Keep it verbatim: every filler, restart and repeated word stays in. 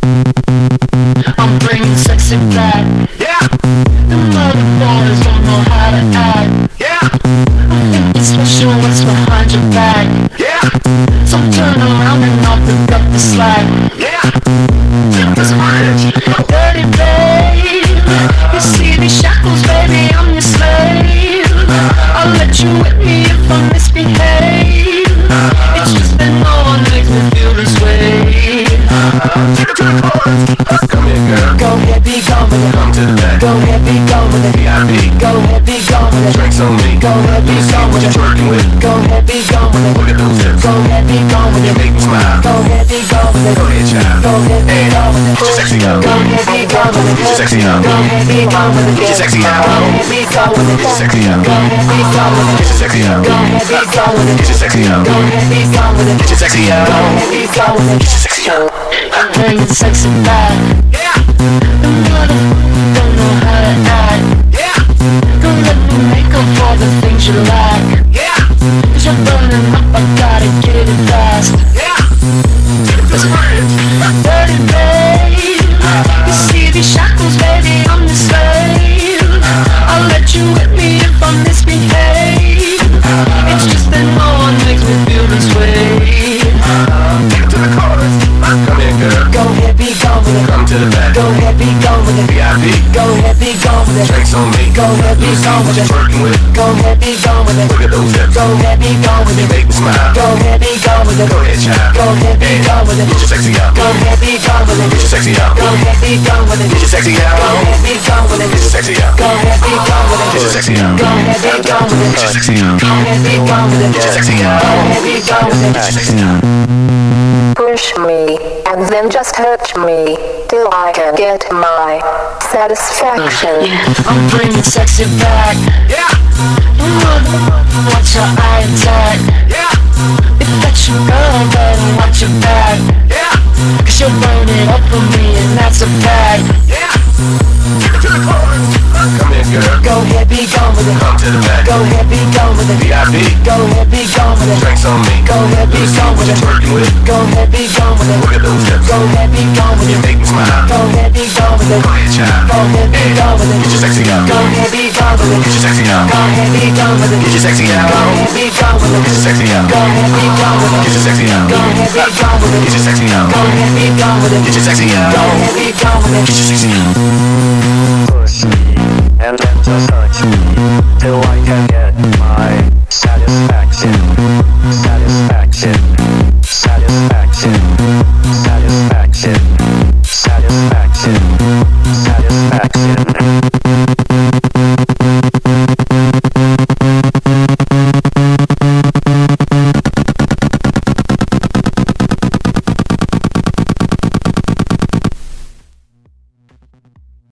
I'm bringing sexy back. Yeah. The mother boys don't know how to act. Yeah. I think it's special what's behind your back. Yeah. So turn around and I'll pick up the slack. Yeah. Dirty babe, you see these shackles, baby, I'm your slave. I'll let you whip me if I misbehave. It's just that no one makes me feel this way. Come here, girl. Go ahead, be gone with it. Come to the back. Go ahead, be gone with it. V I P. Go ahead, be gone with it. Drinks on me. Go ahead, be gone with What you it. twerking with? Go ahead, be gone with it. Look at those hips. Go ahead, be gone with You it. make me smile. Go ahead, be gone with it. Go ahead, child. Go ahead, be Hey, gone with it. get your sexy on. Go ahead, be gone with it. Get your sexy on. Go ahead, be gone with it. Get your sexy on. Go ahead, be gone with it. Get your sexy on. Go ahead, be gone with it. Get your sexy on. Go ahead, be gone with it. Get your sexy on. Go ahead, be gone with it. Get your sexy on. Go ahead, be gone with it. Get your sexy on. I'm bringing sexy back. Yeah. The mother don't know how to act. Yeah. Don't let me make up for the things you lack. Yeah. Cause you're burning up, I gotta get it fast. Yeah. Dirty babe, you see these shackles, baby, I'm the slave. I'll let you whip me if I misbehave. It's just that no one makes me feel this way. Get to the chorus. Come here, girl. Go ahead, be gone with it. Come to the back. Go ahead, be gone with it. V I P. Go ahead, be gone with it. Drinks on me. Go ahead, be gone What with you it. twerking with? Go ahead, be gone with it. Look at those hips. Go ahead, be gone with You it. make me smile. Go ahead, be gone with it. Go ahead, child. Go ahead, be Hey, gone with it. get your sexy on. Go ahead, be gone with it. Get your sexy on. Go ahead, be gone with it. Get your sexy Go on. ahead, be gone with it. Get your sexy on. Go ahead, be gone with it. Get your sexy on. Go ahead, be gone with it. Get your sexy on. Go ahead, be gone with it. Get your sexy Go on. ahead, be gone with it. Get your sexy on. Push me, and then just hurt me, till I can get my satisfaction. Yeah, I'm bringing sexy back. Yeah. Watch your eye attack. Yeah. If that's your girl, then watch your back. Yeah. Cause you're burning up for me, and that's a fact. Yeah. Get to the chorus. Come here, girl. Go ahead, be gone with it. Come to the back. Go ahead, be gone with it. V I P. Go ahead, be gone with it. Drinks on me. Go ahead, be gone What with you it. twerking with? Go ahead, be gone with it. Look at those hips. Go ahead, be gone with You it. make me smile. Go ahead, be gone with it. Go ahead, child. Go ahead, be Hey, gone with it. get your sexy on. Go ahead, be gone with it. Get your sexy on. Go ahead, be gone with it. Get your sexy on. Go ahead, be gone with it. Get your sexy on. Go ahead, be gone with it. Get your sexy on. Go ahead, be gone with it. Get your sexy on. Go ahead, be gone with it. Get your sexy on. Go ahead, be gone with it. Get your sexy on. Push me, and then just touch me, till I can get my satisfaction. Satisfaction. Satisfaction. Satisfaction. Satisfaction.